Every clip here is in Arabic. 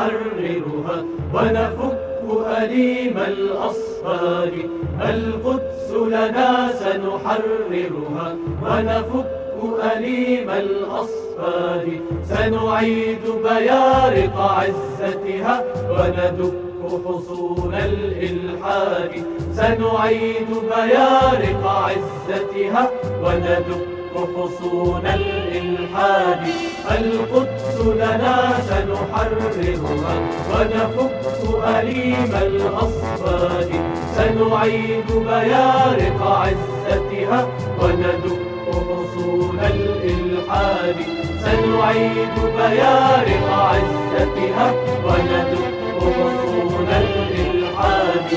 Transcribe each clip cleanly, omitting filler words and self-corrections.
نحررها ونفك أليم الأصفار. القدس لنا سنحررها ونفك أليم الأصفار. سنعيد بيارق عزتها وندك حصون الإلحاد. سنعيد بيارق عزتها وندك حصون الإلحاد. القدس لنا سنحررها ونفك أليم الأصفاد. سنعيد بيارق عزتها وندك حصون الإلحاد. سنعيد بيارق عزتها وندك حصون الإلحاد.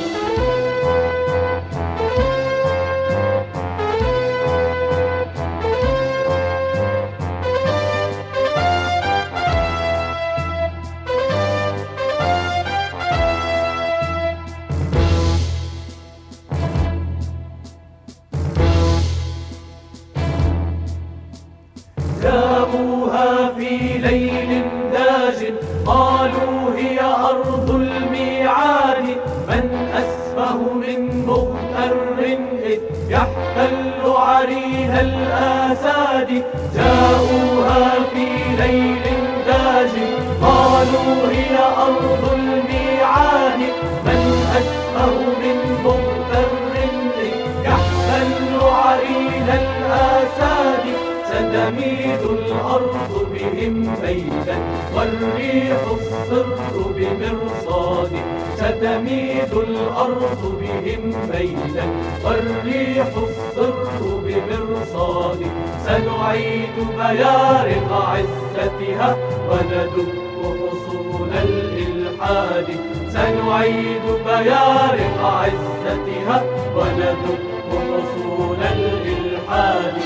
جاءوها في ليل داج قالوا هي أرض الميعاد. من أسفه من مغتر إذ يحتل عرين الآساد. جاءوها في ليل داج قالوا هي أرض الميعاد. من أسفه من مغتر إذ يحتل عرين الآساد. ستميد الأرض بهم ميتا والريح الصر بمرصاد. ستميد الأرض بهم ميتا والريح الصر بمرصاد. سنعيد بيارق عزتها وندك حصون الإلحاد. سنعيد بيارق عزتها وندك حصون الإلحاد.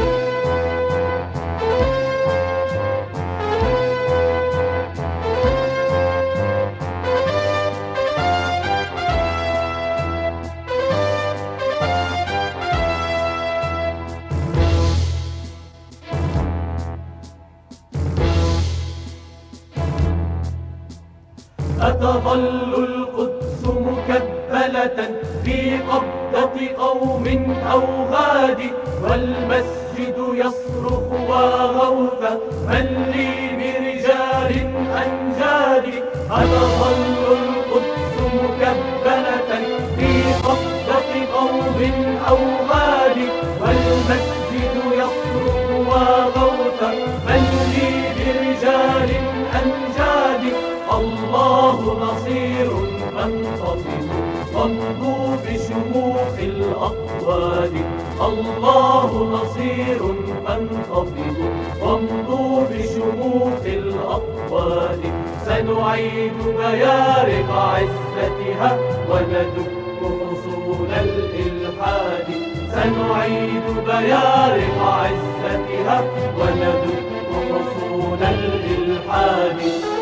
أتظل القدس مكبلة في قبضة قوم أوغاد. والمسجد يصرخ وغوث من لي برجال أنجاد. أتظل القدس مكبلة في قبضة قوم أوغاد. والمسجد يصرخ وغوث من لي برجال أنجاد. الله نصير فانتصروا وامضوا بشموخ الأقوال. الله نصير فانتصروا وامضوا بشموخ الأقوال. سنعيد بيارق عزتها وندك حصون الإلحاد. سنعيد بيارق عزتها وندك حصون الإلحاد.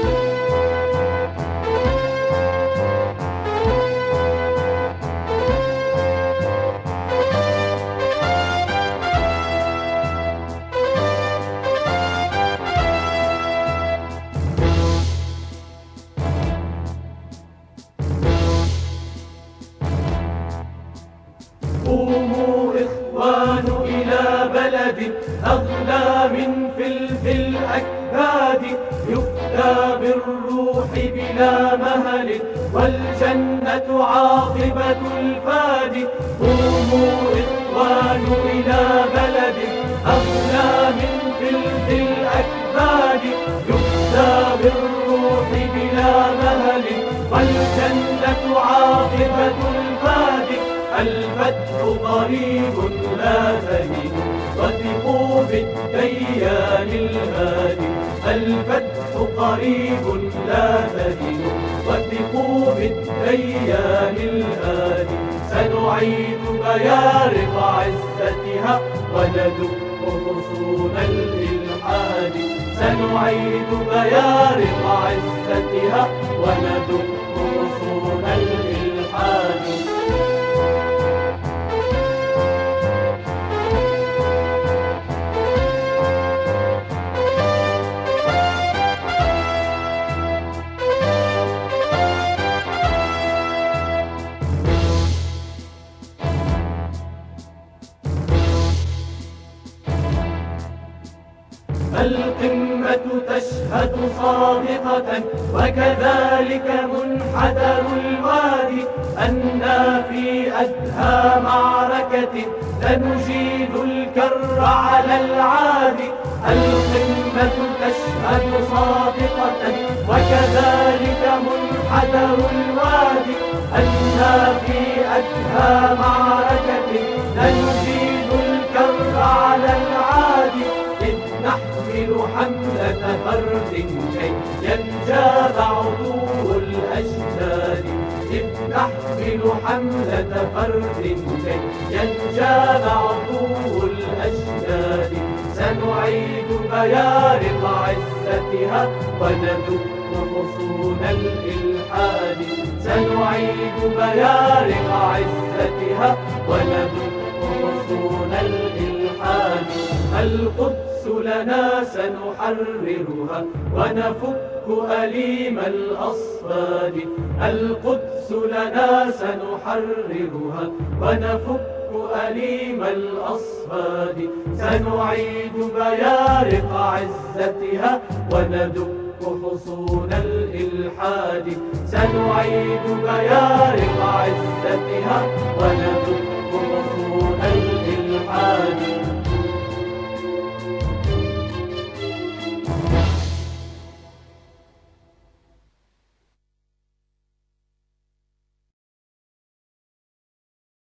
قوموا إخوان إلى بلد أغلى من فلفل الأكباد. يفدى بالروح بلا مهل والجنة عاقبة الفاد. قوموا إخوان إلى بلد أغلى من فلفل الأكباد. يفدى بالروح بلا مهل والجنة عاقبة الفاد. الفتح قريب لا تهنوا وثقوا بالديان الهادي. الفتح قريب لا تهنوا وثقوا بالديان الهادي. سنعيد بيارق عزتها وندك حصون الإلحاد. سنعيد بيارق عزتها وندك حصون الإلحاد. القمة تشهد صادقة وكذلك منحدر الوادي أنا في أدهى معركة سنجيد الكر على العادي. القمة تشهد صادقة وكذلك منحدر الوادي أنا في أدهى معركة سنجيد الكر على العادي. إذ نحمل حملة فرد كي ينجاب عدو الأجداد. إذ نحمل حملة فرد كي ينجاب عدو الأجداد. سنعيد بيارق عزتها وندك حصون الإلحاد. سنعيد بيارق عزتها وندك حصون الإلحاد. القدس لنا سنحررها ونفك أليم الأصفاد. القدس لنا سنحررها ونفك أليم الأصفاد. سنعيد بيارق عزتها وندك حصون الإلحاد. سنعيد بيارق